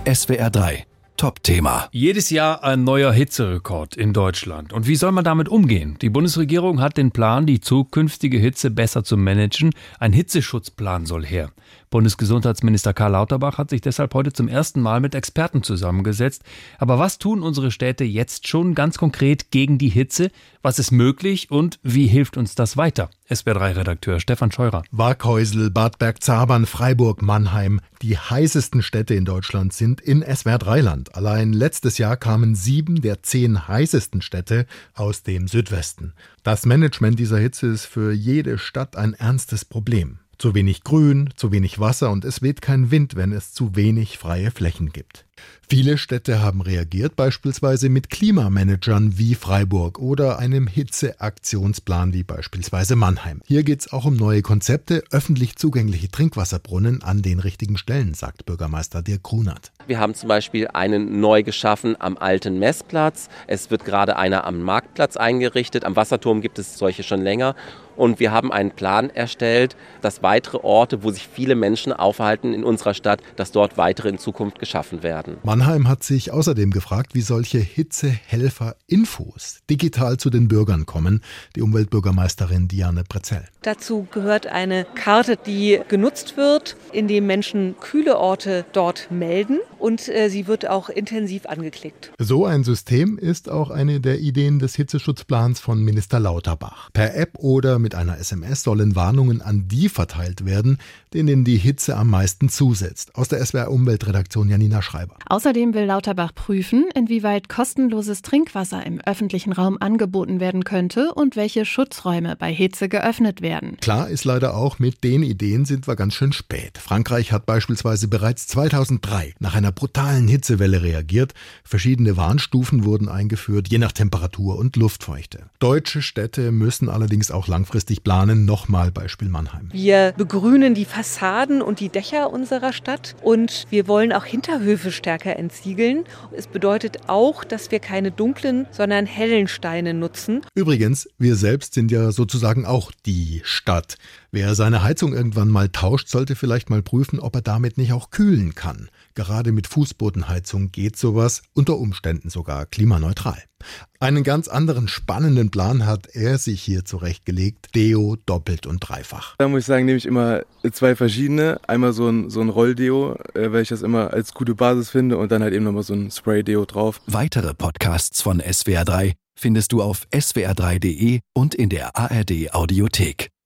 SWR 3 Top-Thema. Jedes Jahr ein neuer Hitzerekord in Deutschland. Und wie soll man damit umgehen? Die Bundesregierung hat den Plan, die zukünftige Hitze besser zu managen. Ein Hitzeschutzplan soll her. Bundesgesundheitsminister Karl Lauterbach hat sich deshalb heute zum ersten Mal mit Experten zusammengesetzt. Aber was tun unsere Städte jetzt schon ganz konkret gegen die Hitze? Was ist möglich und wie hilft uns das weiter? SWR3-Redakteur Stefan Scheurer. Waghäusel, Bad Bergzabern, Freiburg, Mannheim. Die heißesten Städte in Deutschland sind in SWR3-Land. Allein letztes Jahr kamen 7 der 10 heißesten Städte aus dem Südwesten. Das Management dieser Hitze ist für jede Stadt ein ernstes Problem. Zu wenig Grün, zu wenig Wasser und es weht kein Wind, wenn es zu wenig freie Flächen gibt. Viele Städte haben reagiert, beispielsweise mit Klimamanagern wie Freiburg oder einem Hitzeaktionsplan wie beispielsweise Mannheim. Hier geht es auch um neue Konzepte, öffentlich zugängliche Trinkwasserbrunnen an den richtigen Stellen, sagt Bürgermeister Dirk Grunert. Wir haben zum Beispiel einen neu geschaffen am alten Messplatz. Es wird gerade einer am Marktplatz eingerichtet. Am Wasserturm gibt es solche schon länger. Und wir haben einen Plan erstellt, dass weitere Orte, wo sich viele Menschen aufhalten in unserer Stadt, dass dort weitere in Zukunft geschaffen werden. Mannheim hat sich außerdem gefragt, wie solche Hitzehelfer-Infos digital zu den Bürgern kommen. Die Umweltbürgermeisterin Diane Pretzell. Dazu gehört eine Karte, die genutzt wird, indem Menschen kühle Orte dort melden. Und sie wird auch intensiv angeklickt. So ein System ist auch eine der Ideen des Hitzeschutzplans von Minister Lauterbach. Per App oder mit einer SMS sollen Warnungen an die verteilt werden, denen die Hitze am meisten zusetzt. Aus der SWR-Umweltredaktion Janina Schreiber. Außerdem will Lauterbach prüfen, inwieweit kostenloses Trinkwasser im öffentlichen Raum angeboten werden könnte und welche Schutzräume bei Hitze geöffnet werden. Klar ist leider auch, mit den Ideen sind wir ganz schön spät. Frankreich hat beispielsweise bereits 2003 nach einer brutalen Hitzewelle reagiert. Verschiedene Warnstufen wurden eingeführt, je nach Temperatur und Luftfeuchte. Deutsche Städte müssen allerdings auch langfristig planen. Nochmal Beispiel Mannheim. Wir begrünen die Fassaden und die Dächer unserer Stadt und wir wollen auch Hinterhöfe stärker entsiegeln. Es bedeutet auch, dass wir keine dunklen, sondern hellen Steine nutzen. Übrigens, wir selbst sind ja sozusagen auch die Stadt. Wer seine Heizung irgendwann mal tauscht, sollte vielleicht mal prüfen, ob er damit nicht auch kühlen kann. Gerade mit Fußbodenheizung geht sowas, unter Umständen sogar klimaneutral. Einen ganz anderen spannenden Plan hat er sich hier zurechtgelegt. Deo doppelt und dreifach. Da muss ich sagen, nehme ich immer 2 verschiedene. Einmal so ein Rolldeo, weil ich das immer als gute Basis finde und dann halt eben nochmal so ein Spray-Deo drauf. Weitere Podcasts von SWR 3 findest du auf swr3.de und in der ARD Audiothek.